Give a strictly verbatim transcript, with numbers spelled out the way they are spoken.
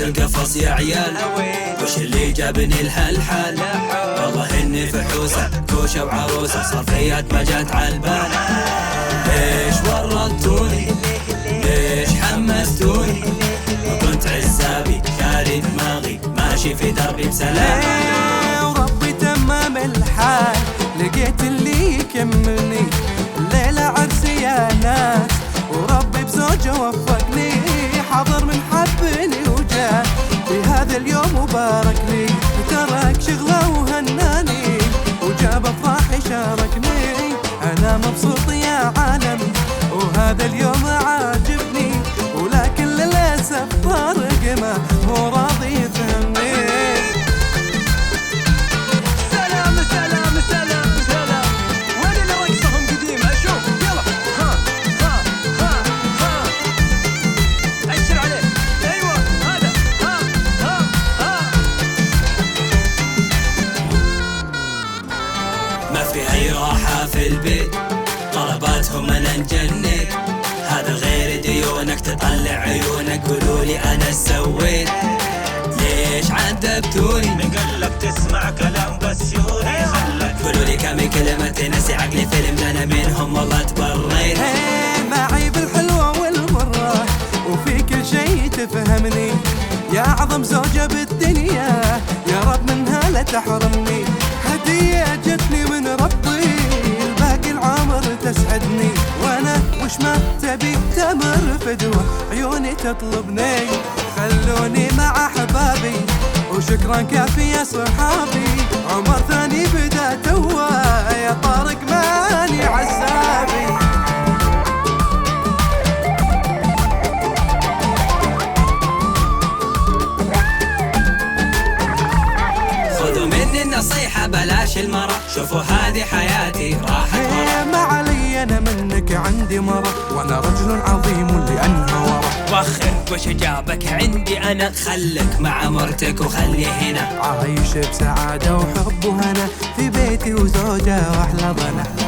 القفص يا عيال، وش اللي جابني لهالحال؟ والله اني فحوسة كوشة وعروسة، صار فيات ما جات عالبال. ليش ورطتوني؟ ليش حمستوني؟ وكنت عزابي شاري دماغي ماشي في دربي بسلام. وربي تمام الحال، لقيت اللي يكملني، الليلة عرسي يا ناس، وربي بزوجه وفقني، حضر من حبني وجاء في هذا اليوم وبارك لي، ترك شغله وهناني وجاب افراحي شاركني. انا مبسوط يا عالم وهذا اليوم عاجبني، ولكن للاسف طارق ما هو راضي يفهمني. سلام سلام سلام سلام، وين اللي رقصهم قديم اشوف؟ يلا ها ها ها ها، اشر عليه، ايوه هذا ها ها ها. ما في اي راحة في البيت، طلباتهم انا نجنيت، هذا غير ديونك تطلع عيونك، قولولي انا سويت. ليش عذبتوني؟ مقلب تسمع كلام بسيوني خلك، قولولي كم كلمة تنسي عقلي فيلم، انا منهم والله تبريت. معي بالحلوة والمرة وفي كل شيء تفهمني، يا أعظم زوجة بالدنيا يا رب منها لا تحرمني، هدية جتني من ربي الباقي العمر تسعدني، وأنا وش ما تبي تمر فدوة عيوني تطلبني. خلوني مع أحبابي وشكرا كافي يا صحابي، عمر ثاني بدا توا يا طارق ماني عزابي. خذوا مني النصيحة بلاش المرة، شوفوا هذه حياتي راحت ورا. ما علي انا منك عندي مرض، وانا رجل عظيم لانها ورا. وخرك وش جابك عندي انا، خلك مع مرتك وخلي هنا، عايش بسعادة وحب وهنا في بيتي وزوجة واحلى ضنا.